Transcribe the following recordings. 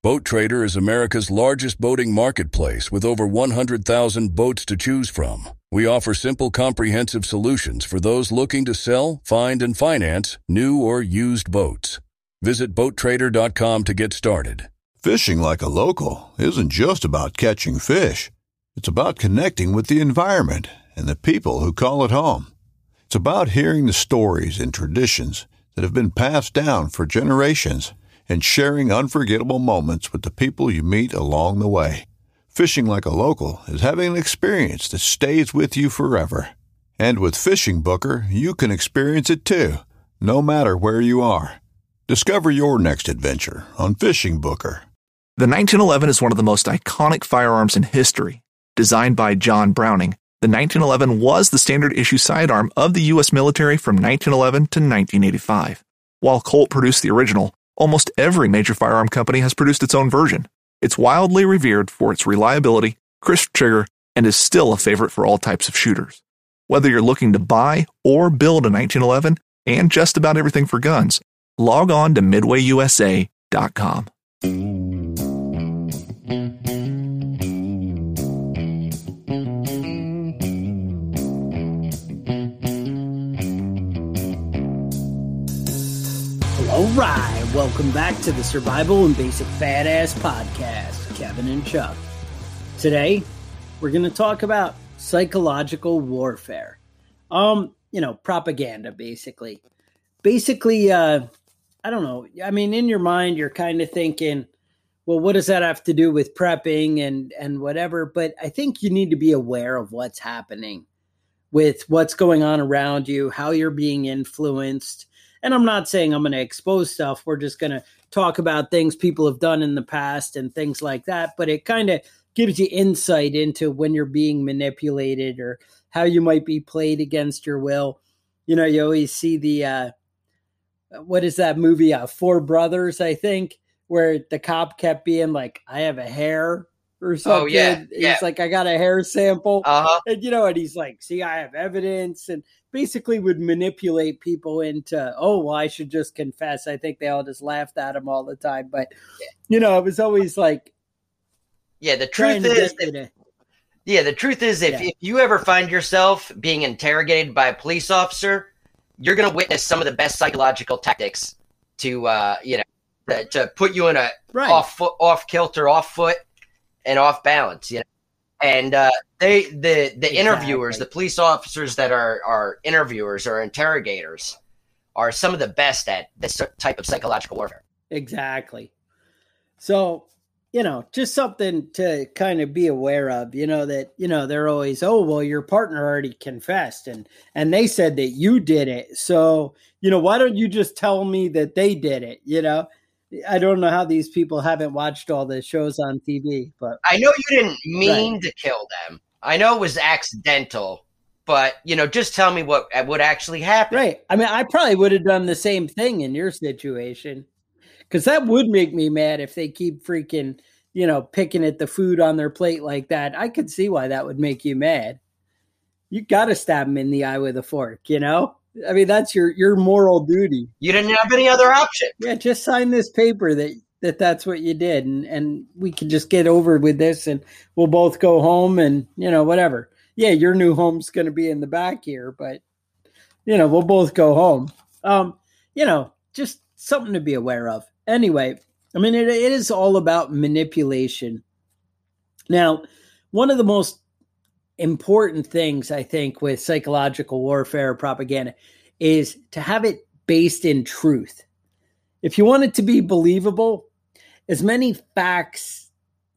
Boat Trader is America's largest boating marketplace with over 100,000 boats to choose from. We offer simple, comprehensive solutions for those looking to sell, find, and finance new or used boats. Visit BoatTrader.com to get started. Fishing like a local isn't just about catching fish. It's about connecting with the environment and the people who call it home. It's about hearing the stories and traditions that have been passed down for generations and sharing unforgettable moments with the people you meet along the way. Fishing like a local is having an experience that stays with you forever. And with Fishing Booker, you can experience it too, no matter where you are. Discover your next adventure on Fishing Booker. The 1911 is one of the most iconic firearms in history. Designed by John Browning, the 1911 was the standard issue sidearm of the U.S. military from 1911 to 1985. While Colt produced the original, almost every major firearm company has produced its own version. It's wildly revered for its reliability, crisp trigger, and is still a favorite for all types of shooters. Whether you're looking to buy or build a 1911 and just about everything for guns, log on to MidwayUSA.com. All right, welcome back to the Survival and Basic Fat Ass Podcast, Kevin and Chuck. Today, we're going to talk about psychological warfare. Propaganda, basically. I don't know. I mean, in your mind, you're kind of thinking, well, what does that have to do with prepping and whatever? But I think you need to be aware of what's happening with what's going on around you, how you're being influenced. And I'm not saying I'm going to expose stuff. We're just going to talk about things people have done in the past and things like that. But it kind of gives you insight into when you're being manipulated or how you might be played against your will. You know, you always see the, what is that movie? Four Brothers, I think, where the cop kept being like, I have a hair or something. Oh, yeah. He's like, I got a hair sample. Uh-huh. And he's like, see, I have evidence, and basically would manipulate people into, oh, well, I should just confess. I think they all just laughed at him all the time. But, it was always like, yeah, the truth is, if you ever find yourself being interrogated by a police officer, you're going to witness some of the best psychological tactics to put you in a off kilter, off foot, and off balance. And the interviewers, the police officers that are interviewers or interrogators, are some of the best at this type of psychological warfare. Exactly. So, just something to kind of be aware of, that, they're always, oh, well, your partner already confessed and they said that you did it. So, why don't you just tell me that they did it? I don't know how these people haven't watched all the shows on TV, but I know you didn't mean to kill them. I know it was accidental, but just tell me what actually happened. Right. I mean, I probably would have done the same thing in your situation, because that would make me mad if they keep freaking, picking at the food on their plate like that. I could see why that would make you mad. You got to stab them in the eye with a fork, I mean, that's your moral duty. You didn't have any other option. Yeah, just sign this paper that's what you did, and we can just get over with this, and we'll both go home, and whatever. Yeah, your new home's going to be in the back here, but we'll both go home. Just something to be aware of. Anyway, I mean, it is all about manipulation. Now, one of the most important things, I think, with psychological warfare or propaganda is to have it based in truth. If you want it to be believable, as many facts,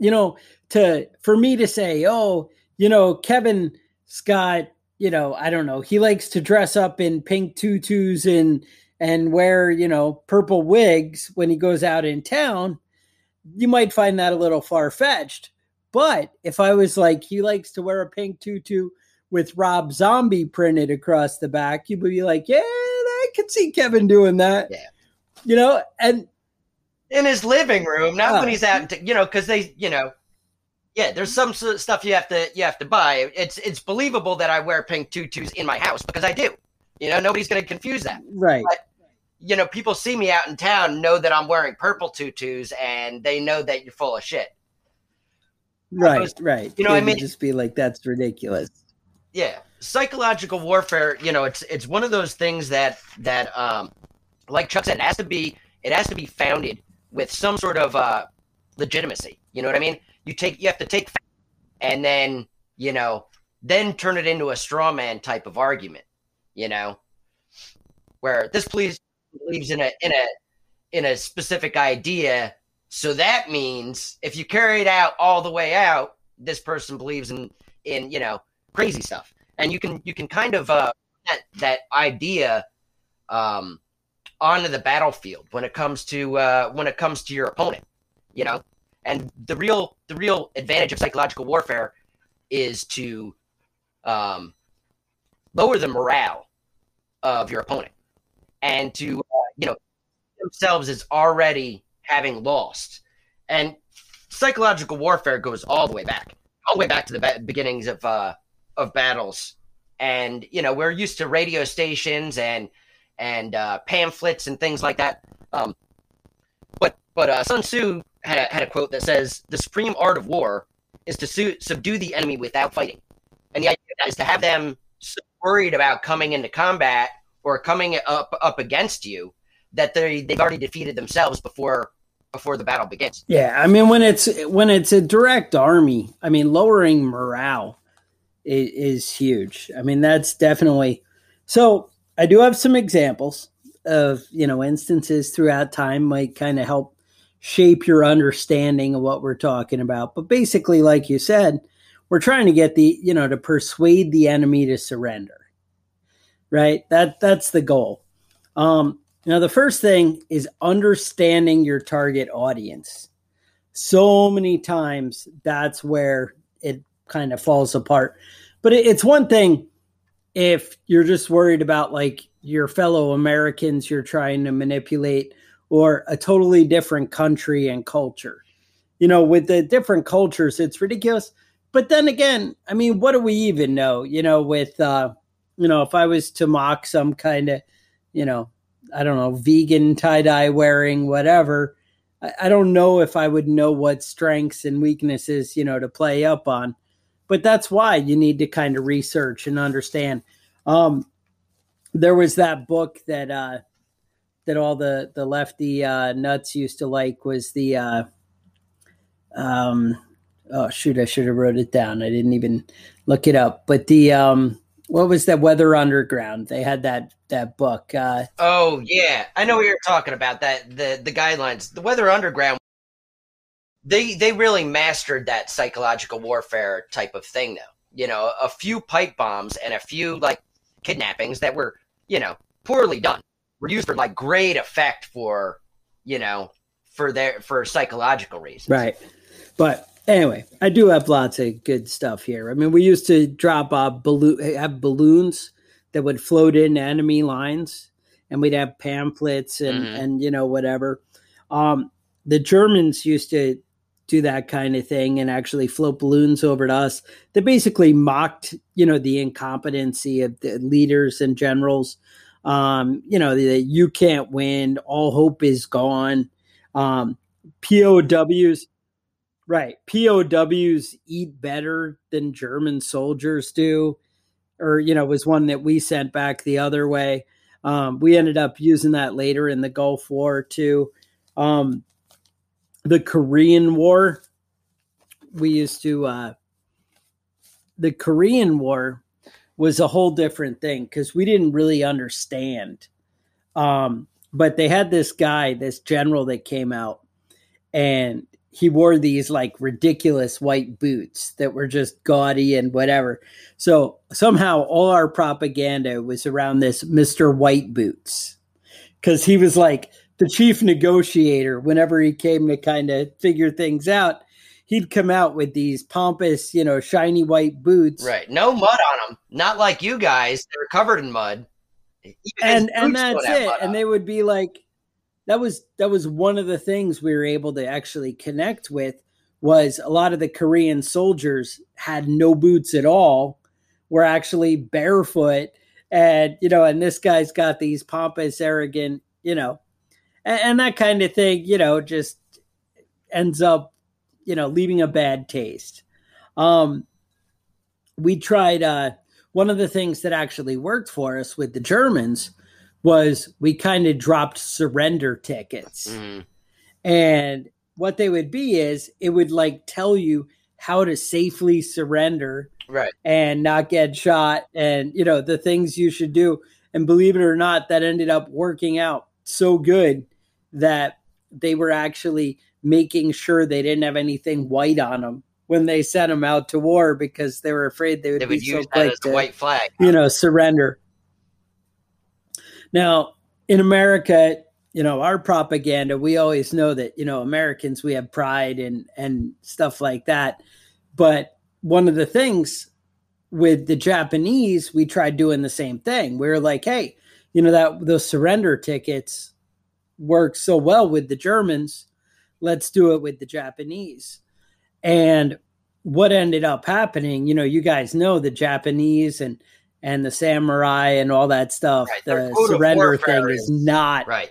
for me to say, oh, Kevin Scott, I don't know, he likes to dress up in pink tutus and wear, purple wigs when he goes out in town, you might find that a little far-fetched. But if I was like, he likes to wear a pink tutu with Rob Zombie printed across the back, you would be like, yeah, I could see Kevin doing that. Yeah. And in his living room, not when he's out, because they, there's some stuff you have to buy. It's believable that I wear pink tutus in my house because I do. Nobody's going to confuse that. Right. people see me out in town, know that I'm wearing purple tutus, and they know that you're full of shit. Right, right. You know what I mean? Just be like, that's ridiculous. Yeah. Psychological warfare, it's one of those things that like Chuck said, it has to be founded with some sort of legitimacy. You know what I mean? You have to take and then, then turn it into a straw man type of argument, where this believes in a specific idea. So that means if you carry it out all the way out, this person believes in crazy stuff. And you can kind of that idea onto the battlefield when it comes to your opponent, And the real advantage of psychological warfare is to lower the morale of your opponent and to themselves as already having lost. And psychological warfare goes all the way back to the beginnings of battles. And we're used to radio stations and pamphlets and things like that. But Sun Tzu had a quote that says, "The supreme art of war is to subdue the enemy without fighting." And the idea is to have them so worried about coming into combat or coming up against you that they've already defeated themselves before the battle begins. Yeah, I mean, when it's a direct army, I mean, lowering morale is huge. I mean, that's definitely so. I do have some examples of instances throughout time might kind of help shape your understanding of what we're talking about. But basically, like you said, we're trying to get to persuade the enemy to surrender. Right? That's the goal. The first thing is understanding your target audience. So many times that's where it kind of falls apart. But it's one thing if you're just worried about like your fellow Americans you're trying to manipulate or a totally different country and culture. With the different cultures, it's ridiculous. But then again, I mean, what do we even know? With, if I was to mock some kind of, I don't know, vegan tie-dye wearing, whatever, I don't know if I would know what strengths and weaknesses, to play up on. But that's why you need to kind of research and understand. There was that book that all the lefty nuts used to like was the oh shoot, I should have wrote it down. I didn't even look it up. But the what was that, Weather Underground? They had that book. Oh yeah, I know what you're talking about. That the guidelines, the Weather Underground. They really mastered that psychological warfare type of thing, though. A few pipe bombs and a few like kidnappings that were, poorly done were used for like great effect for psychological reasons. Right. But anyway, I do have lots of good stuff here. I mean, we used to drop have balloons that would float in enemy lines, and we'd have pamphlets and whatever. The Germans used to do that kind of thing and actually float balloons over to us. They basically mocked, the incompetency of the leaders and generals. That you can't win, all hope is gone. POWs, right? POWs eat better than German soldiers do, or was one that we sent back the other way. We ended up using that later in the Gulf War too. The Korean War, the Korean War was a whole different thing because we didn't really understand. But they had this general that came out, and he wore these like ridiculous white boots that were just gaudy and whatever. So somehow all our propaganda was around this Mr. White Boots, because he was like the chief negotiator. Whenever he came to kind of figure things out, he'd come out with these pompous, shiny white boots. Right. No mud on them. Not like you guys. They're covered in mud. And that's it. And they would be like, that was one of the things we were able to actually connect with, was a lot of the Korean soldiers had no boots at all, were actually barefoot. And, and this guy's got these pompous, arrogant, and that kind of thing, just ends up, leaving a bad taste. We tried, one of the things that actually worked for us with the Germans was we kind of dropped surrender tickets. Mm-hmm. And what they would be is it would like tell you how to safely surrender, right, and not get shot, and the things you should do. And believe it or not, that ended up working out so good that they were actually making sure they didn't have anything white on them when they sent them out to war, because they were afraid they would be use so quick as a white flag, surrender. Now in America, our propaganda, we always know that, Americans, we have pride and stuff like that. But one of the things with the Japanese, we tried doing the same thing. We were like, hey, those surrender tickets work so well with the Germans. Let's do it with the Japanese. And what ended up happening, you guys know the Japanese and the samurai and all that stuff. Right. The surrender thing is not right.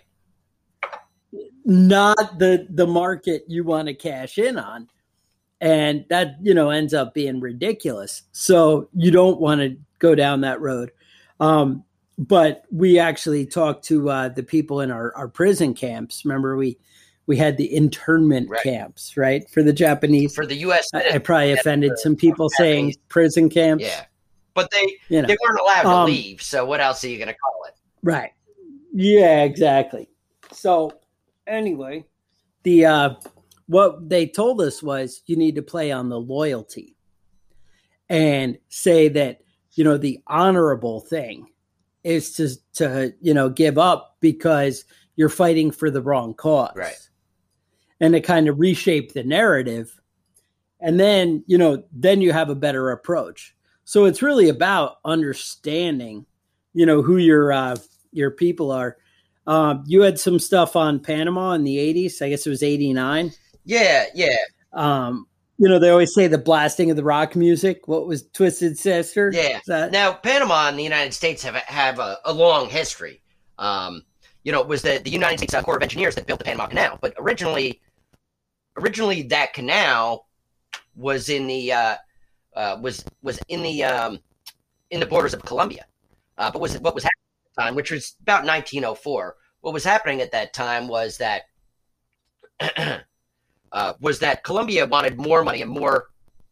Not the market you want to cash in on. And that, ends up being ridiculous. So you don't want to go down that road. But we actually talked to the people in our prison camps. Remember, we had the internment camps, right? For the Japanese. For the U.S. I probably offended some people saying prison camps. Yeah. But they weren't allowed to leave. So what else are you going to call it? Right. Yeah, exactly. So anyway, what they told us was you need to play on the loyalty and say that, the honorable thing is to give up because you're fighting for the wrong cause. Right. And to kind of reshape the narrative. And then, then you have a better approach. So it's really about understanding, who your people are. You had some stuff on Panama in the 80s. I guess it was 89. Yeah. They always say the blasting of the rock music. What was Twisted Sister? Yeah. Now, Panama and the United States have a long history. It was the United States Corps of Engineers that built the Panama Canal. But originally that canal was in the in the borders of Colombia. But what was happening at the time, which was about 1904, what was happening at that time was that Colombia wanted more money and more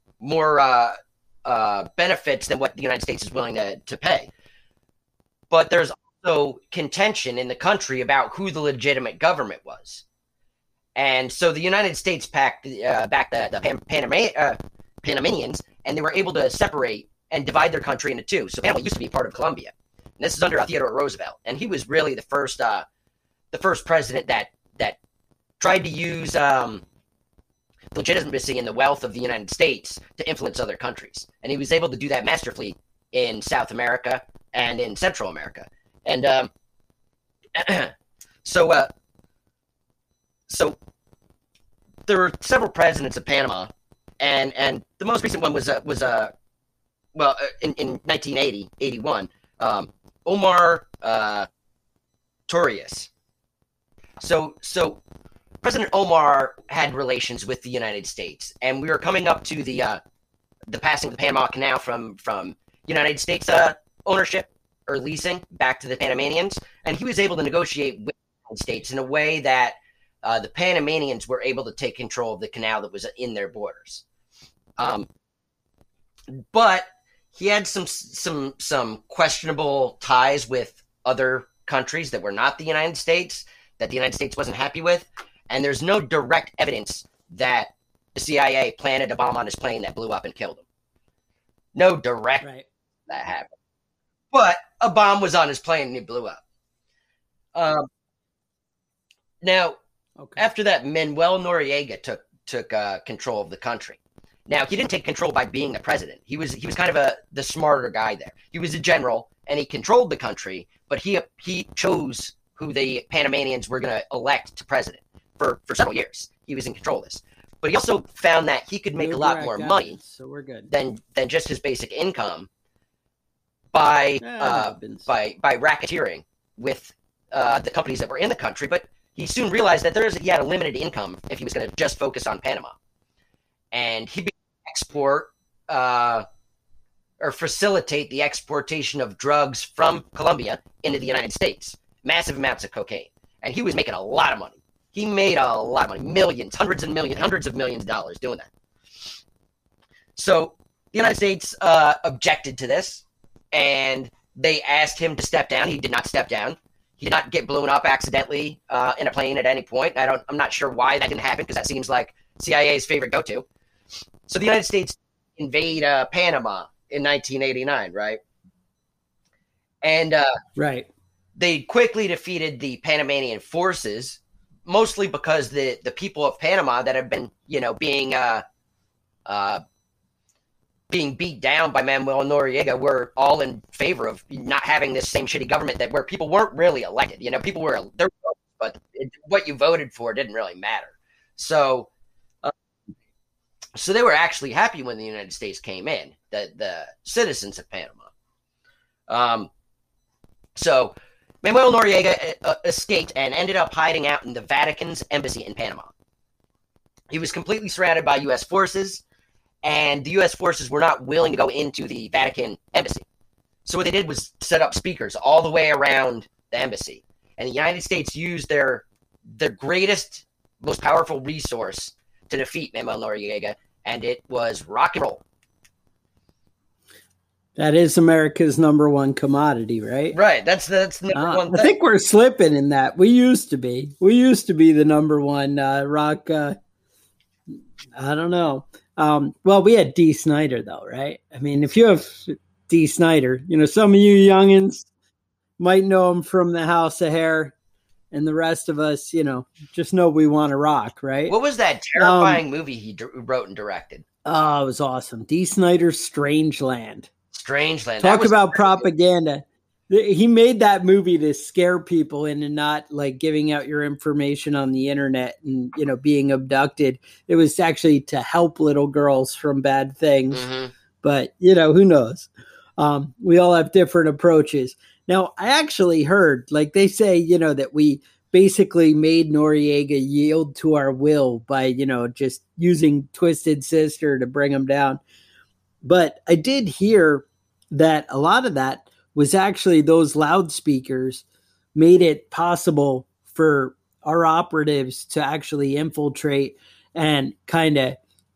benefits than what the United States is willing to pay. But there's also contention in the country about who the legitimate government was. And so the United States backed the Panamanians, and they were able to separate and divide their country into two. So Panama used to be part of Colombia. And this is under Theodore Roosevelt. And he was really the first president that tried to use legitimacy and the wealth of the United States to influence other countries. And he was able to do that masterfully in South America and in Central America. And so there were several presidents of Panama, and the most recent one was in 1981, Omar Torrijos. So President Omar had relations with the United States, and we were coming up to the passing of the Panama Canal from United States ownership or leasing back to the Panamanians, and he was able to negotiate with the United States in a way that the Panamanians were able to take control of the canal that was in their borders. But he had some questionable ties with other countries that were not the United States, that the United States wasn't happy with. And there's no direct evidence that the CIA planted a bomb on his plane that blew up and killed him. No direct that happened. But a bomb was on his plane and it blew up. Now, after that, Manuel Noriega took control of the country. Now, he didn't take control by being the president. He was kind of the smarter guy there. He was a general, and he controlled the country, but he chose who the Panamanians were going to elect to president for several years. He was in control of this. But he also found that he could make a lot more money than just his basic income by racketeering with the companies that were in the country, but he soon realized that he had a limited income if he was going to just focus on Panama. And he began to export or facilitate the exportation of drugs from Colombia into the United States, massive amounts of cocaine. And he was making a lot of money. He made a lot of money, millions, hundreds of millions of dollars doing that. So the United States objected to this, and they asked him to step down. He did not step down. He did not get blown up accidentally in a plane at any point. I'm not sure why that didn't happen, because that seems like CIA's favorite go-to. So the United States invade Panama in 1989, right? And right. They quickly defeated the Panamanian forces, mostly because the people of Panama that have been, being beat down by Manuel Noriega were all in favor of not having this same shitty government where people weren't really elected. People were there, but what you voted for didn't really matter. So they were actually happy when the United States came in, the citizens of Panama. So Manuel Noriega escaped and ended up hiding out in the Vatican's embassy in Panama. He was completely surrounded by U.S. forces, and the U.S. forces were not willing to go into the Vatican embassy. So what they did was set up speakers all the way around the embassy. And the United States used their greatest, most powerful resource to defeat Manuel Noriega, and it was rock and roll. That is America's number one commodity, right? Right. That's number one thing. I think we're slipping in that. We used to be the number one rock. I don't know. Well, we had Dee Snider, though, right? I mean, if you have Dee Snider, some of you youngins might know him from the House of Hair, and the rest of us, just know we want to rock, right? What was that terrifying movie he wrote and directed? Oh, it was awesome. Dee Snider's Strangeland. Talk about propaganda. He made that movie to scare people into not like giving out your information on the internet and, being abducted. It was actually to help little girls from bad things. Mm-hmm. But, who knows? We all have different approaches. Now, I actually heard, like they say, that we basically made Noriega yield to our will by, just using Twisted Sister to bring him down. But I did hear that a lot of that was actually those loudspeakers made it possible for our operatives to actually infiltrate and kind of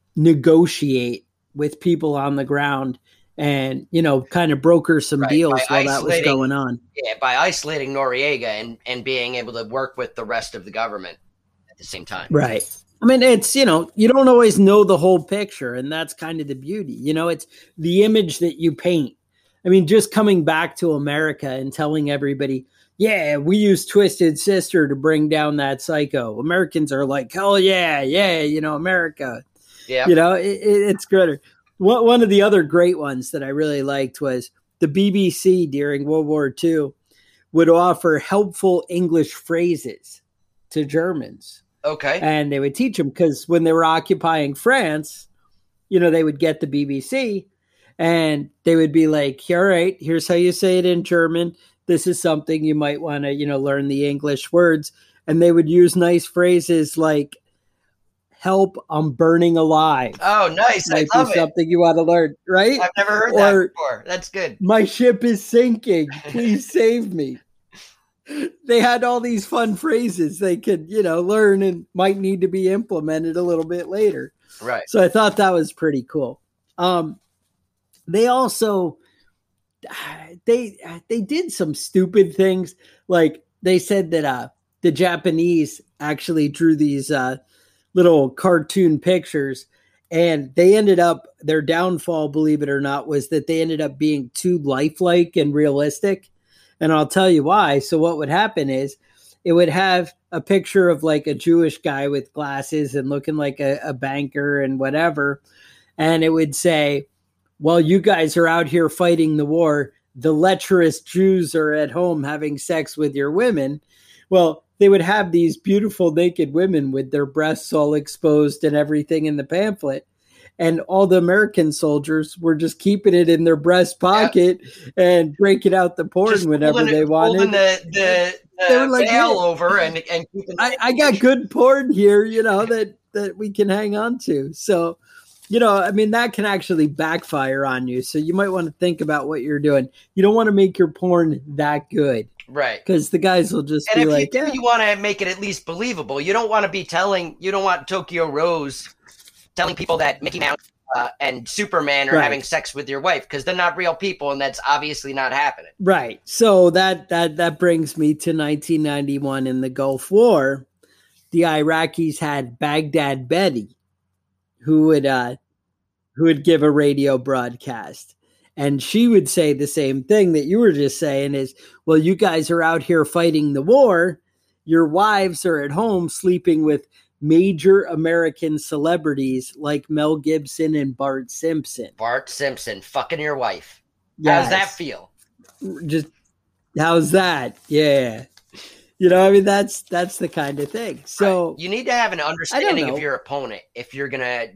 negotiate with people on the ground and, kind of broker some deals while that was going on. Yeah, by isolating Noriega and being able to work with the rest of the government at the same time. Right. I mean, it's, you don't always know the whole picture, and that's kind of the beauty. It's the image that you paint. I mean, just coming back to America and telling everybody, yeah, we use Twisted Sister to bring down that psycho. Americans are like, hell yeah, America. Yeah. It's greater. One of the other great ones that I really liked was the BBC during World War II would offer helpful English phrases to Germans. Okay. And they would teach them because when they were occupying France, they would get the BBC and they would be like, all right, here's how you say it in German. This is something you might want to, learn the English words. And they would use nice phrases like, help, I'm burning alive. Oh, nice. I love it. Something you want to learn, right? I've never heard that before. That's good. My ship is sinking. Please save me. They had all these fun phrases they could, learn and might need to be implemented a little bit later. Right. So I thought that was pretty cool. They also, they did some stupid things. Like they said that the Japanese actually drew these little cartoon pictures, and they ended up, their downfall, believe it or not, was that they ended up being too lifelike and realistic. And I'll tell you why. So what would happen is it would have a picture of like a Jewish guy with glasses and looking like a banker and whatever. And it would say, while you guys are out here fighting the war, the lecherous Jews are at home having sex with your women. Well, they would have these beautiful naked women with their breasts all exposed and everything in the pamphlet. and all the American soldiers were just keeping it in their breast pocket and breaking out the porn just whenever they wanted. Holding the they were like, veil over and keeping. I got good porn here, that we can hang on to. So, I mean, that can actually backfire on you. So you might want to think about what you're doing. You don't want to make your porn that good. Right. Because the guys will just be like, you want to make it at least believable. You don't want Tokyo Rose telling people that Mickey Mouse and Superman are having sex with your wife, because they're not real people, and that's obviously not happening. Right. So that brings me to 1991 in the Gulf War. The Iraqis had Baghdad Betty, who would give a radio broadcast. And she would say the same thing that you were just saying is, well, you guys are out here fighting the war. Your wives are at home sleeping with major American celebrities like Mel Gibson and Bart Simpson. Bart Simpson fucking your wife. Yes. How does that feel? Just how's that? Yeah. I mean, that's the kind of thing. So right. You need to have an understanding of your opponent if you're gonna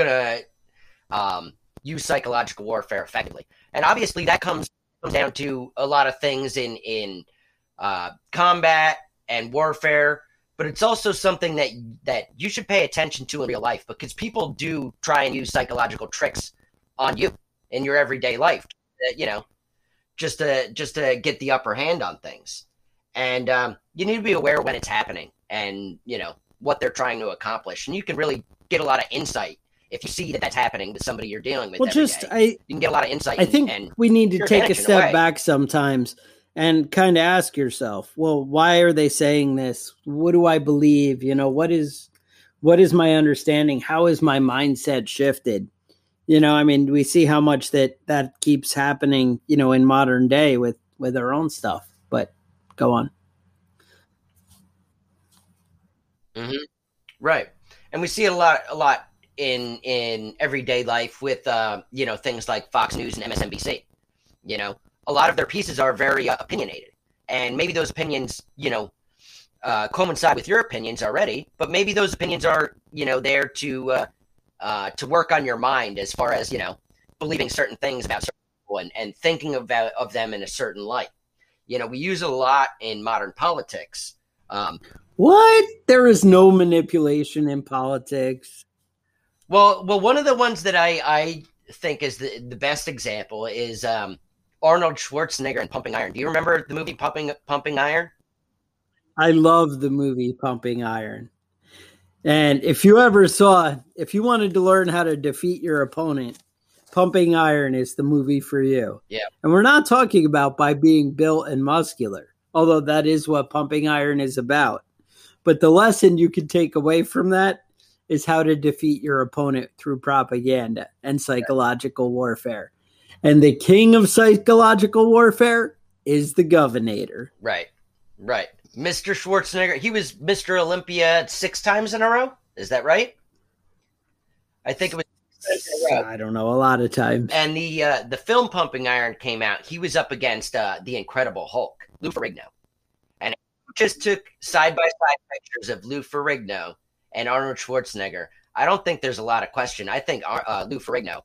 use psychological warfare effectively. And obviously that comes down to a lot of things in combat and warfare, but it's also something that you should pay attention to in real life, because people do try and use psychological tricks on you in your everyday life, just to get the upper hand on things. And you need to be aware when it's happening and, what they're trying to accomplish. And you can really get a lot of insight if you see that that's happening with somebody you're dealing with. Well, you can get a lot of insight. I think we need to take a step back sometimes and kind of ask yourself, well, why are they saying this? What do I believe? What is my understanding? How is my mindset shifted? I mean, we see how much that keeps happening, in modern day with our own stuff, but go on. Mm-hmm. Right. And we see a lot in everyday life with, things like Fox News and MSNBC. A lot of their pieces are very opinionated, and maybe those opinions, coincide with your opinions already, but maybe those opinions are, there to work on your mind as far as, believing certain things about certain people and thinking of them in a certain light. We use it a lot in modern politics. What? There is no manipulation in politics. Well, one of the ones that I think is the best example is Arnold Schwarzenegger in Pumping Iron. Do you remember the movie Pumping Iron? I love the movie Pumping Iron. And if you wanted to learn how to defeat your opponent, Pumping Iron is the movie for you. Yeah. And we're not talking about by being built and muscular, although that is what Pumping Iron is about. But the lesson you can take away from that is how to defeat your opponent through propaganda and psychological warfare. And the king of psychological warfare is the governor. Right. Mr. Schwarzenegger, he was Mr. Olympia 6 times in a row. Is that right? I think it was. I don't know, a lot of times. And the film Pumping Iron came out. He was up against the Incredible Hulk, Lou Ferrigno. And it just took side-by-side pictures of Lou Ferrigno and Arnold Schwarzenegger. I don't think there's a lot of question. I think Lou Ferrigno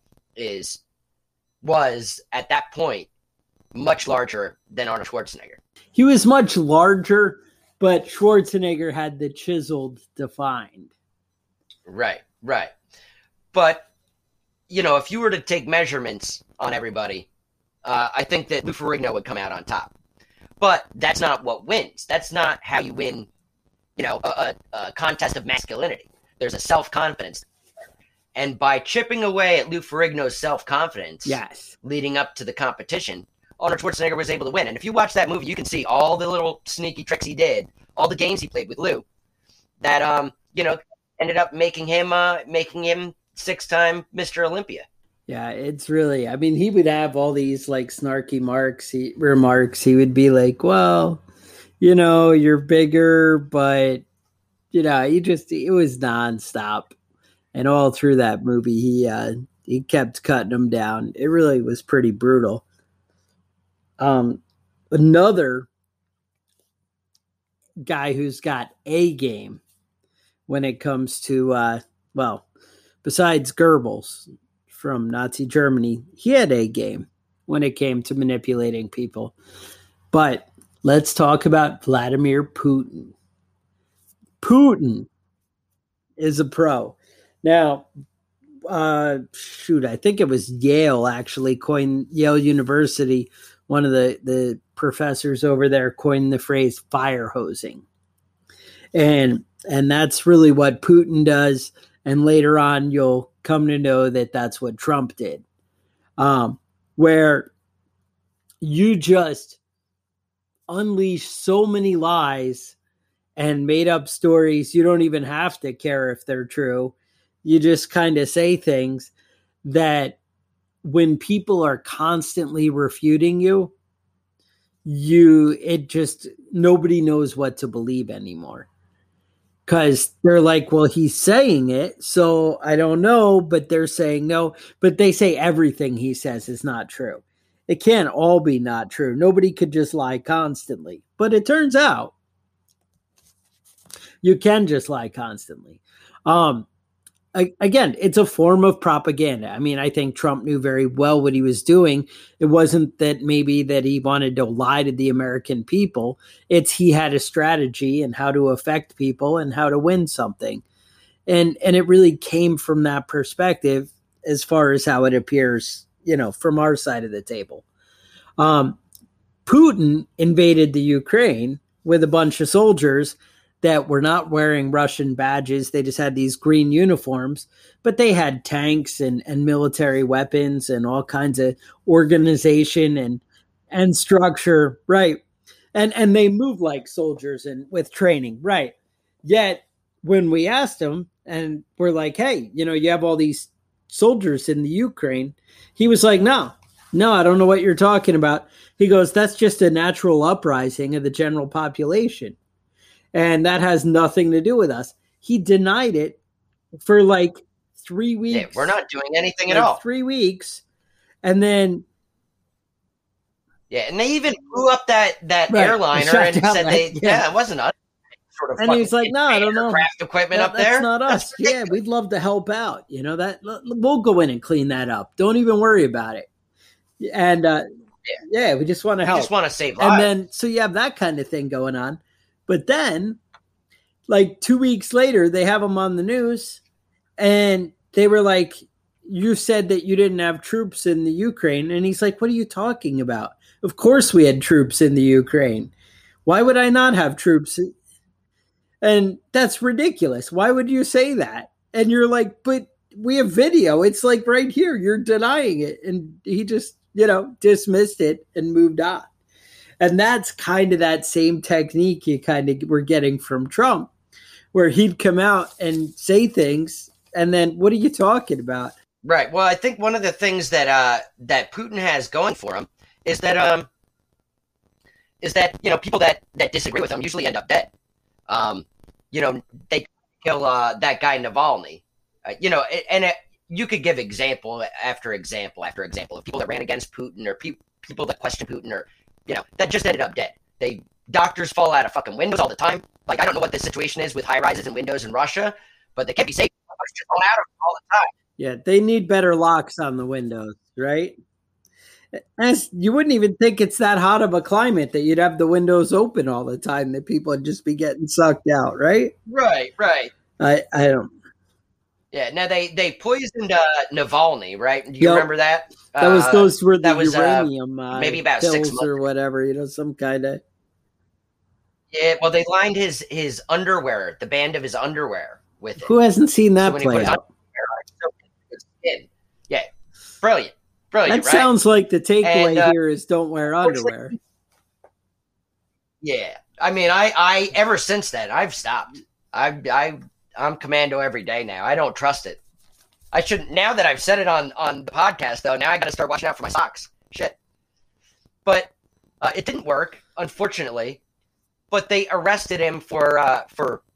was at that point much larger than Arnold Schwarzenegger. He was much larger, but Schwarzenegger had the chiseled, defined. Right. But, if you were to take measurements on everybody, I think that Lou Ferrigno would come out on top. But that's not what wins. That's not how you win, a contest of masculinity. There's a self-confidence. And by chipping away at Lou Ferrigno's self-confidence, yes, leading up to the competition, Arnold Schwarzenegger was able to win. And if you watch that movie, you can see all the little sneaky tricks he did, all the games he played with Lou, that ended up making him 6-time Mr. Olympia. Yeah, it's really, I mean, he would have all these like snarky remarks. He would be like, well, you're bigger, but it was nonstop. And all through that movie, he kept cutting them down. It really was pretty brutal. Another guy who's got a game when it comes to, besides Goebbels from Nazi Germany, he had a game when it came to manipulating people. But let's talk about Vladimir Putin. Putin is a pro. Now, I think it was Yale Yale University. One of the professors over there coined the phrase fire hosing. And that's really what Putin does. And later on, you'll come to know that that's what Trump did, where you just unleash so many lies and made up stories. You don't even have to care if they're true. You just kind of say things that when people are constantly refuting you, nobody knows what to believe anymore. Because they're like, well, he's saying it, so I don't know, but they're saying no. But they say everything he says is not true. It can't all be not true. Nobody could just lie constantly. But it turns out you can just lie constantly. Again, it's a form of propaganda. I mean, I think Trump knew very well what he was doing. It wasn't that maybe that he wanted to lie to the American people. It's he had a strategy and how to affect people and how to win something. And it really came from that perspective as far as how it appears, from our side of the table. Putin invaded the Ukraine with a bunch of soldiers that were not wearing Russian badges. They just had these green uniforms, but they had tanks and military weapons and all kinds of organization and structure, right? And they move like soldiers and with training, right? Yet when we asked him and we're like, hey, you have all these soldiers in the Ukraine, he was like, no, I don't know what you're talking about. He goes, that's just a natural uprising of the general population. And that has nothing to do with us. He denied it for like 3 weeks. Yeah, we're not doing anything at all. 3 weeks. And then. Yeah, and they even blew up that airliner and said it wasn't us. Sort of, and he's like, no, I don't know. Craft equipment up there. That's not us. Yeah, we'd love to help out. That we'll go in and clean that up. Don't even worry about it. And we just want to help. We just want to save lives. And then, so you have that kind of thing going on. But then, like 2 weeks later, they have him on the news, and they were like, you said that you didn't have troops in the Ukraine. And he's like, what are you talking about? Of course we had troops in the Ukraine. Why would I not have troops? And that's ridiculous. Why would you say that? And you're like, but we have video. It's like right here. You're denying it. And he just, dismissed it and moved on. And that's kind of that same technique you kind of were getting from Trump, where he'd come out and say things, and then what are you talking about? Right. Well, I think one of the things that Putin has going for him is that people that disagree with him usually end up dead. They kill that guy Navalny. You could give example after example after example of people that ran against Putin or people that question Putin or. That just ended up dead. Doctors fall out of fucking windows all the time. Like, I don't know what the situation is with high rises and windows in Russia, but they can't be safe. Doctors just fall out of them all the time. Yeah, they need better locks on the windows, right? As you wouldn't even think it's that hot of a climate that you'd have the windows open all the time, that people would just be getting sucked out, right? Right. I don't. Yeah, now they poisoned Navalny, right? Do you remember that? Those were the uranium maybe about pills 6 months or whatever, some kind of. Yeah, well, they lined his underwear, the band of his underwear, with it. Who hasn't seen that play out? Yeah, brilliant. That sounds like the takeaway here is don't wear underwear. Yeah, I mean, I ever since then I've stopped. I'm commando every day now. I don't trust it. I shouldn't. Now that I've said it on the podcast, though, now I got to start watching out for my socks. Shit. But it didn't work, unfortunately. But they arrested him for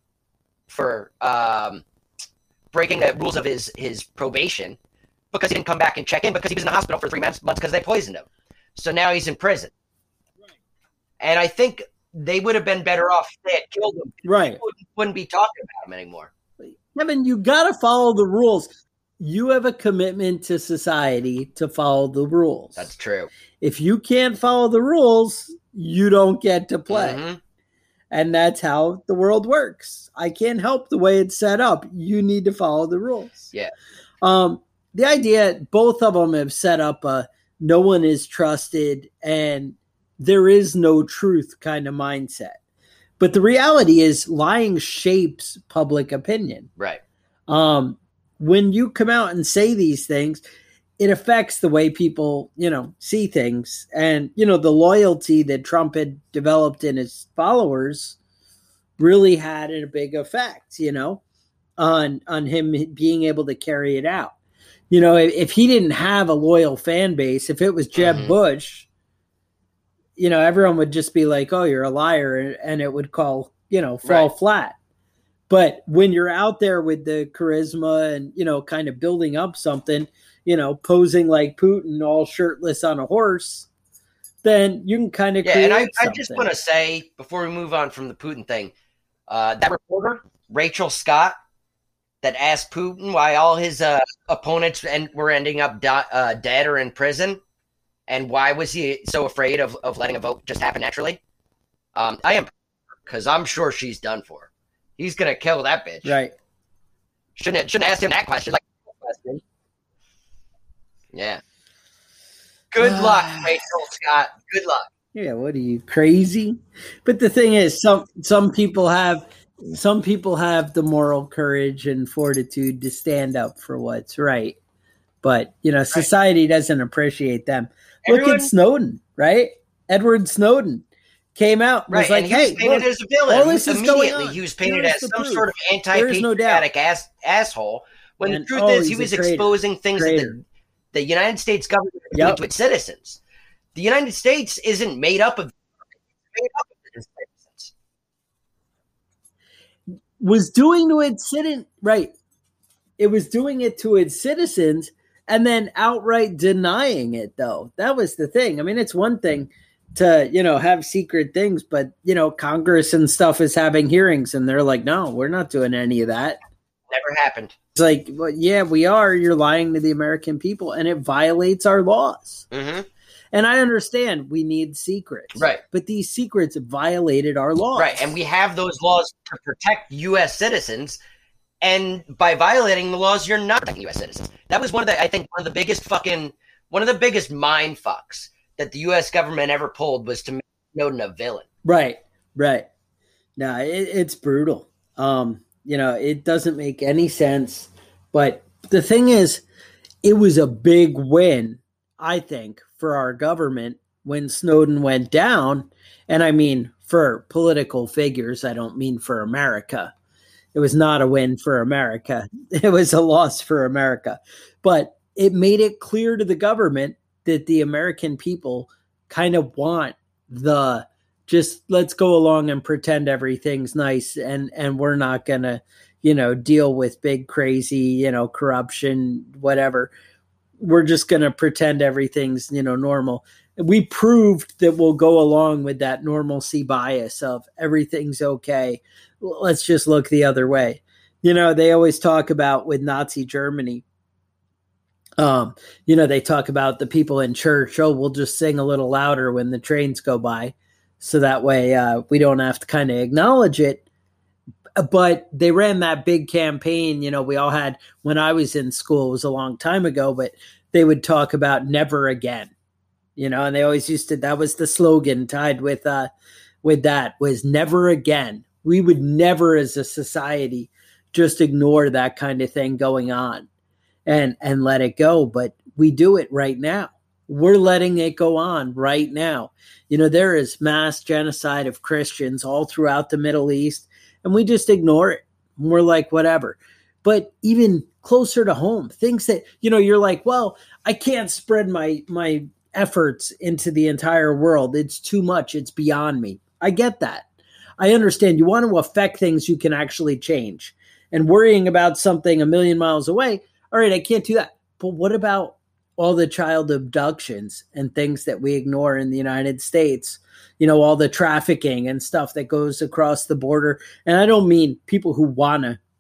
breaking the rules of his probation because he didn't come back and check in because he was in the hospital for 3 months because they poisoned him. So now he's in prison. Right. And I think they would have been better off if they had killed him. Right. People wouldn't be talking about him anymore. Kevin, you got to follow the rules. you have a commitment to society to follow the rules. That's true. If you can't follow the rules, you don't get to play. Mm-hmm. And that's how the world works. I can't help the way it's set up. You need to follow the rules. Yeah. The idea, both of them have set up a no one is trusted and there is no truth kind of mindset. But the reality is lying shapes public opinion. Right. When you come out and say these things, it affects the way people, see things. And, the loyalty that Trump had developed in his followers really had a big effect, on him being able to carry it out. If he didn't have a loyal fan base, if it was Jeb Bush, everyone would just be like, oh, you're a liar. And it would fall flat. But when you're out there with the charisma and, kind of building up something, posing like Putin, all shirtless on a horse, then you can kind of create and I something. just want to say, before we move on from the Putin thing, that reporter, Rachel Scott, that asked Putin why all his opponents were ending up dead or in prison, and why was he so afraid of letting a vote just happen naturally? I am, because I'm sure she's done for. He's gonna kill that bitch. Right. Shouldn't ask him that question. Yeah. Good luck, Rachel Scott. Good luck. Yeah, what are you, crazy? But the thing is, some people have the moral courage and fortitude to stand up for what's right. But, society doesn't appreciate them. Look at Snowden, right? Edward Snowden came out and was like, hey, he was painted as a villain. All this is going on. He was painted as some sort of anti-patriotic asshole. When the truth is, he was exposing things that the United States government is doing to its citizens. The United States isn't made up of its citizens. Was doing to its citizens, right? It was doing it to its citizens and then outright denying it, though. That was the thing. I mean, it's one thing to, have secret things, but, Congress and stuff is having hearings and they're like, no, we're not doing any of that. Never happened. It's like, well, yeah, we are. You're lying to the American people and it violates our laws. Mm-hmm. And I understand we need secrets. Right. But these secrets violated our laws. Right. And we have those laws to protect U.S. citizens. And by violating the laws, you're not protecting U.S. citizens. That was one of the biggest mind fucks that the U.S. government ever pulled, was to make Snowden a villain. Right. No, it's brutal. It doesn't make any sense. But the thing is, it was a big win, I think, for our government when Snowden went down. And I mean, for political figures, I don't mean for America. It was not a win for America. It was a loss for America. But it made it clear to the government that the American people kind of want just let's go along and pretend everything's nice and we're not going to, deal with big, crazy, corruption, whatever. We're just going to pretend everything's, normal. We proved that we'll go along with that normalcy bias of everything's okay. Let's just look the other way. They always talk about with Nazi Germany, they talk about the people in church. Oh, we'll just sing a little louder when the trains go by. So that way we don't have to kind of acknowledge it. But they ran that big campaign. We all had, when I was in school, it was a long time ago, but they would talk about never again, and they always used to, that was the slogan tied with that was never again. We would never as a society just ignore that kind of thing going on and let it go. But we do it right now. We're letting it go on right now. There is mass genocide of Christians all throughout the Middle East, and we just ignore it. We're like, whatever. But even closer to home, things that, you're like, well, I can't spread my efforts into the entire world. It's too much. It's beyond me. I get that. I understand you want to affect things you can actually change, and worrying about something a million miles away. All right, I can't do that. But what about all the child abductions and things that we ignore in the United States, all the trafficking and stuff that goes across the border. And I don't mean people who want to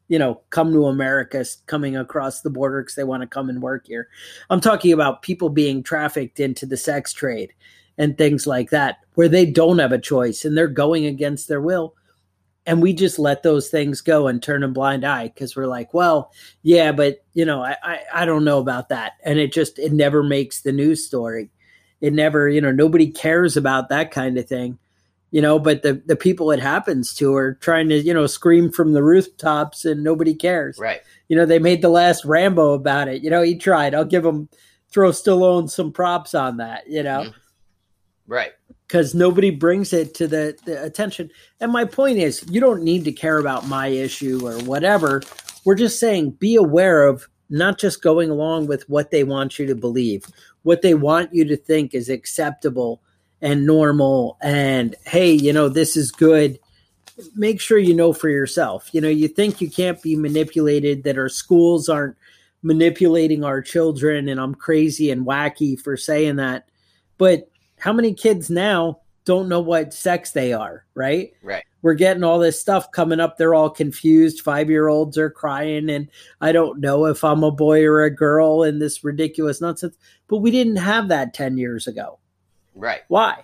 come to America, coming across the border because they want to come and work here. I'm talking about people being trafficked into the sex trade and things like that, where they don't have a choice and they're going against their will. And we just let those things go and turn a blind eye because we're like, well, yeah, but I don't know about that. And it never makes the news story. It never, nobody cares about that kind of thing, but the people it happens to are trying to, scream from the rooftops and nobody cares. Right. They made the last Rambo about it. He tried. I'll throw Stallone some props on that, Mm-hmm. Right. Because nobody brings it to the attention. And my point is, you don't need to care about my issue or whatever. We're just saying, be aware of not just going along with what they want you to believe, what they want you to think is acceptable and normal. And, hey, this is good. Make sure you know for yourself. You think you can't be manipulated, that our schools aren't manipulating our children, and I'm crazy and wacky for saying that. But how many kids now don't know what sex they are, right? Right. We're getting all this stuff coming up. They're all confused. 5-year-olds are crying, and I don't know if I'm a boy or a girl, and this ridiculous nonsense. But we didn't have that 10 years ago. Right. Why?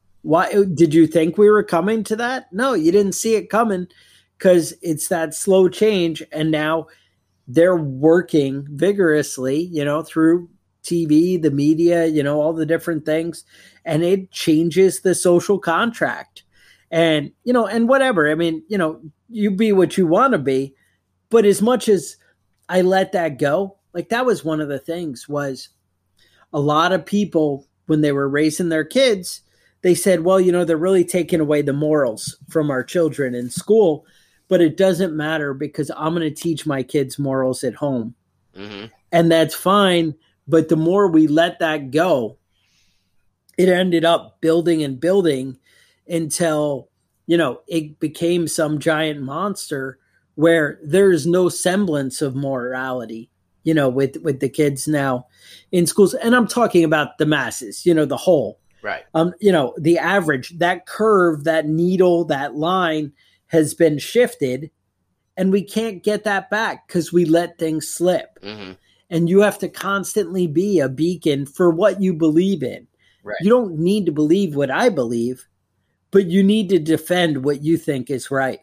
Did you think we were coming to that? No, you didn't see it coming because it's that slow change. And now they're working vigorously, through TV, the media, all the different things. And it changes the social contract. And, and whatever. I mean, you be what you want to be. But as much as I let that go, like that was one of the things was a lot of people, when they were raising their kids, they said, well, they're really taking away the morals from our children in school, but it doesn't matter because I'm going to teach my kids morals at home. Mm-hmm. And that's fine. But the more we let that go, it ended up building and building until, it became some giant monster where there's no semblance of morality, with the kids now in schools. And I'm talking about the masses, the whole. Right. The average, that curve, that needle, that line has been shifted, and we can't get that back because we let things slip. Mm-hmm. And you have to constantly be a beacon for what you believe in. Right. You don't need to believe what I believe, but you need to defend what you think is right.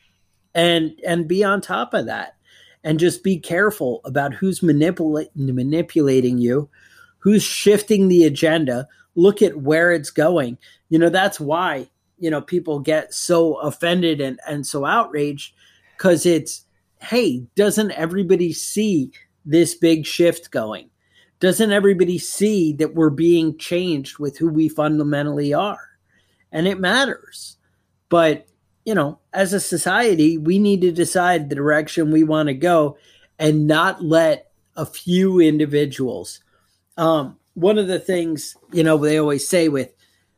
And be on top of that. And just be careful about who's manipulating you, who's shifting the agenda. Look at where it's going. That's why, people get so offended and so outraged, because it's, hey, doesn't everybody see this big shift going? Doesn't everybody see that we're being changed with who we fundamentally are? And it matters. But, as a society, we need to decide the direction we want to go and not let a few individuals. One of the things, they always say with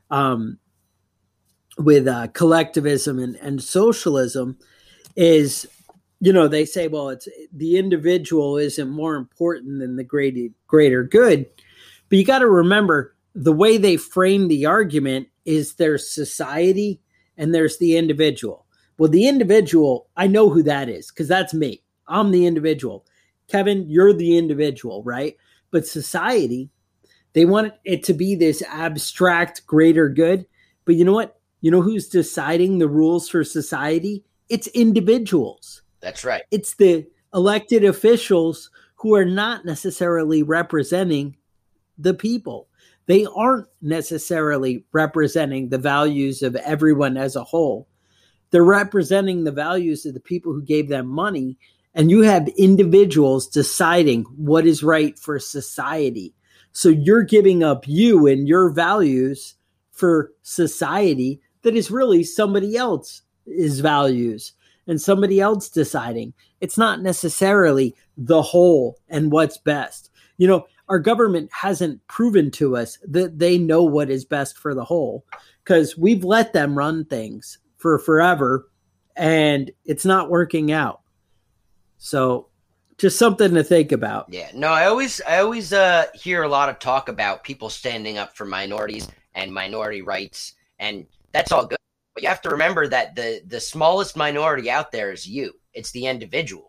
collectivism and socialism is, they say, well, it's the individual isn't more important than the greater good. But you got to remember the way they frame the argument is there's society and there's the individual. Well, the individual, I know who that is because that's me. I'm the individual. Kevin, you're the individual, right? But society, they want it to be this abstract greater good. But you know what? You know who's deciding the rules for society? It's individuals. That's right. It's the elected officials who are not necessarily representing the people. They aren't necessarily representing the values of everyone as a whole. They're representing the values of the people who gave them money. And you have individuals deciding what is right for society. So you're giving up you and your values for society that is really somebody else's values and somebody else deciding. It's not necessarily the whole and what's best. Our government hasn't proven to us that they know what is best for the whole, because we've let them run things for forever and it's not working out. So just something to think about. Yeah, no, I always hear a lot of talk about people standing up for minorities and minority rights, and that's all good. But you have to remember that the smallest minority out there is you. It's the individual.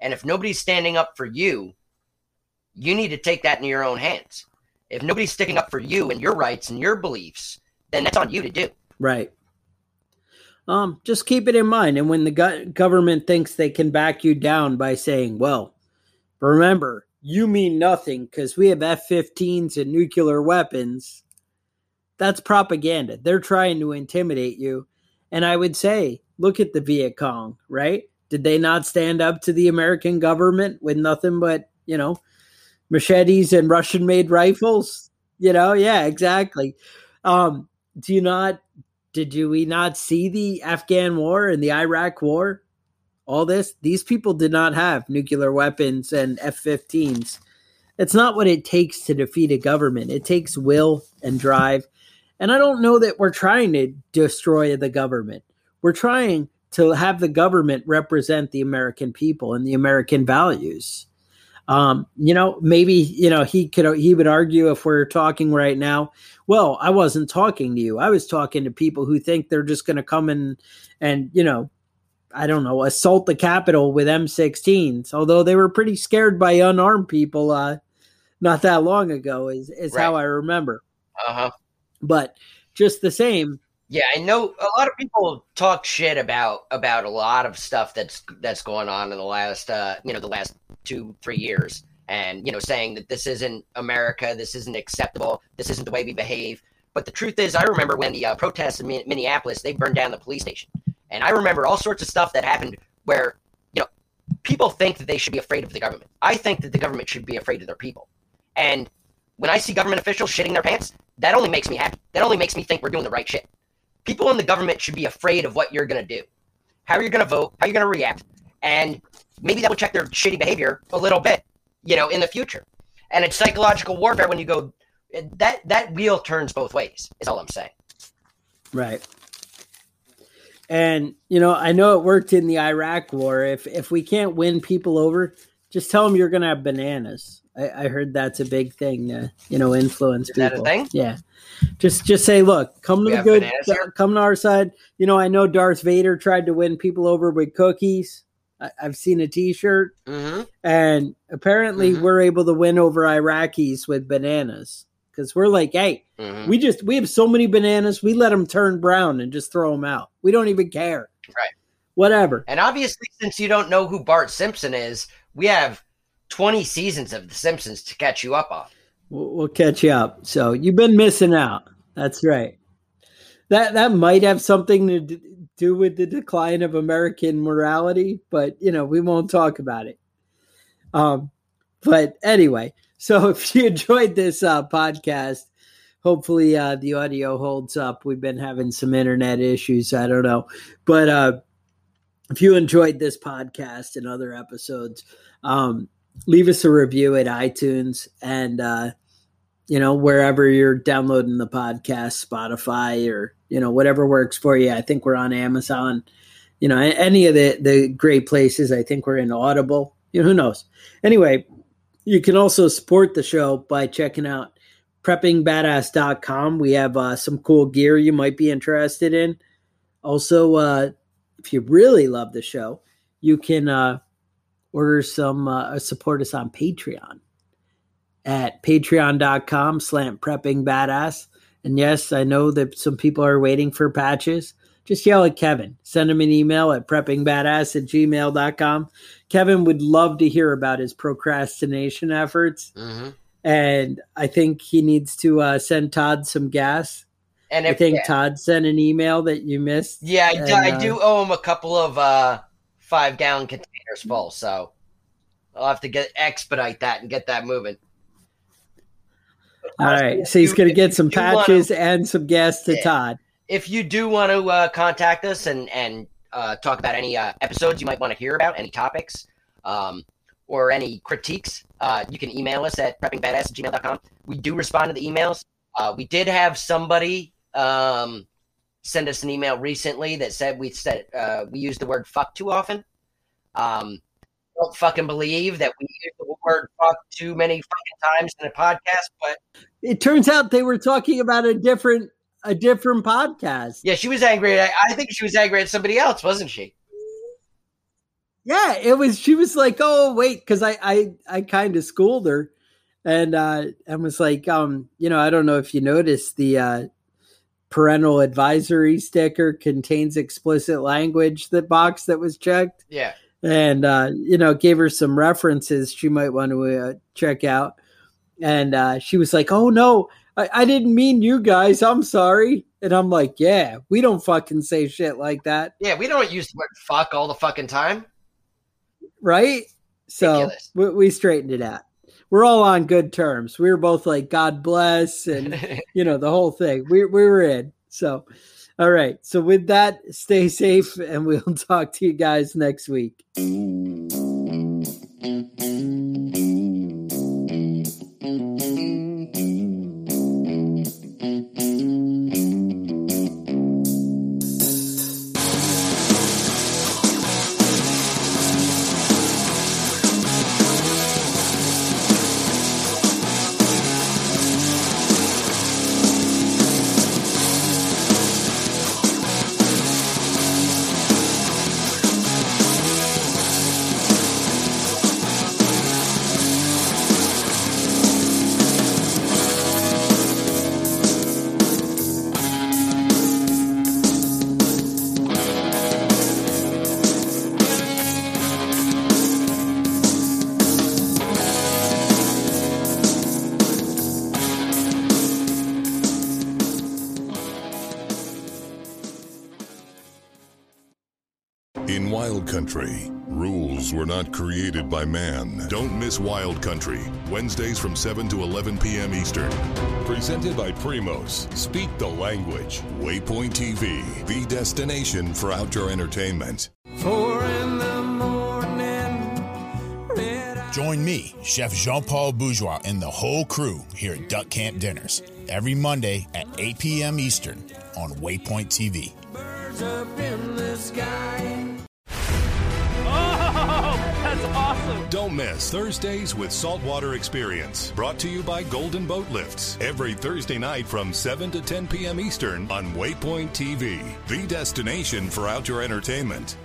And if nobody's standing up for you, you need to take that in your own hands. If nobody's sticking up for you and your rights and your beliefs, then that's on you to do. Right. Just keep it in mind. And when the government thinks they can back you down by saying, well, remember, you mean nothing because we have F-15s and nuclear weapons, that's propaganda. They're trying to intimidate you. And I would say, look at the Viet Cong, right? Did they not stand up to the American government with nothing but, machetes and Russian-made rifles? Yeah, exactly. Did we not see the Afghan war and the Iraq war? All this? These people did not have nuclear weapons and F-15s. It's not what it takes to defeat a government. It takes will and drive. And I don't know that we're trying to destroy the government. We're trying to have the government represent the American people and the American values. Maybe, he would argue, if we're talking right now, well, I wasn't talking to you. I was talking to people who think they're just going to come and, I don't know, assault the Capitol with M16s, although they were pretty scared by unarmed people, not that long ago is right. How I remember. Uh-huh. But just the same. Yeah, I know a lot of people talk shit about a lot of stuff that's going on in the last the last 2-3 years, and saying that this isn't America, this isn't acceptable, this isn't the way we behave. But the truth is, I remember when the protests in Minneapolis, they burned down the police station, and I remember all sorts of stuff that happened where people think that they should be afraid of the government. I think that the government should be afraid of their people, and when I see government officials shitting their pants, that only makes me happy. That only makes me think we're doing the right shit. People in the government should be afraid of what you're going to do, how you're going to vote, how you're going to react, and maybe that would check their shitty behavior a little bit, in the future. And it's psychological warfare when you go, that wheel turns both ways, is all I'm saying. Right. And, I know it worked in the Iraq war. If we can't win people over, just tell them you're going to have bananas. I heard that's a big thing, influence people. Is that a thing? Yeah. Just say, look, come to our side. I know Darth Vader tried to win people over with cookies. I've seen a T-shirt. Mm-hmm. And apparently we're able to win over Iraqis with bananas. Because we're like, hey, we have so many bananas, we let them turn brown and just throw them out. We don't even care. Right. Whatever. And obviously, since you don't know who Bart Simpson is, we have 20 seasons of The Simpsons to catch you up on. We'll catch you up. So you've been missing out. That's right. That might have something to do with the decline of American morality, but we won't talk about it. But anyway, so if you enjoyed this podcast, hopefully the audio holds up. We've been having some internet issues. I don't know, but if you enjoyed this podcast and other episodes, leave us a review at iTunes and, wherever you're downloading the podcast, Spotify or, whatever works for you. I think we're on Amazon, any of the great places. I think we're in Audible, who knows? Anyway, you can also support the show by checking out preppingbadass.com. We have some cool gear you might be interested in. Also, if you really love the show, you can, order some, support us on Patreon at patreon.com/preppingbadass. And yes, I know that some people are waiting for patches. Just yell at Kevin. Send him an email at preppingbadass@gmail.com. Kevin would love to hear about his procrastination efforts. Mm-hmm. And I think he needs to send Todd some gas. And I think Todd sent an email that you missed. Yeah, I do owe him a couple of 5-gallon containers full, so I'll have to expedite that and get that moving. All right, so he's going to get some patches and some gas to Todd. If you do want to contact us and talk about any episodes you might want to hear about, any topics, or any critiques, you can email us at preppingbadass@gmail.com. We do respond to the emails. We did have somebody send us an email recently that said we used the word fuck too often. Don't fucking believe that we use the word fuck too many fucking times in a podcast, but it turns out they were talking about a different podcast. Yeah, she was angry. I think she was angry at somebody else, wasn't she? Yeah, it was. She was like, "Oh, wait," because I kind of schooled her, and was like, you know, I don't know if you noticed the parental advisory sticker contains explicit language. That box that was checked. Yeah, and you know, gave her some references she might want to check out, and she was like, "Oh no, I didn't mean you guys. I'm sorry." And I'm like, "Yeah, we don't fucking say shit like that. Yeah, we don't use the word fuck all the fucking time." Right? So we straightened it out. We're all on good terms. We were both like, God bless, and you know, the whole thing. We were in. So, all right. So with that, stay safe, and we'll talk to you guys next week. In Wild Country, rules were not created by man. Don't miss Wild Country, Wednesdays from 7 to 11 p.m. Eastern. Presented by Primos. Speak the language. Waypoint TV, the destination for outdoor entertainment. 4 in the morning. Join me, Chef Jean-Paul Bourgeois, and the whole crew here at Duck Camp Dinners every Monday at 8 p.m. Eastern on Waypoint TV. Birds up in the sky. That's awesome. Don't miss Thursdays with Saltwater Experience, brought to you by Golden Boat Lifts, every Thursday night from 7 to 10 p.m. Eastern on Waypoint TV, the destination for outdoor entertainment.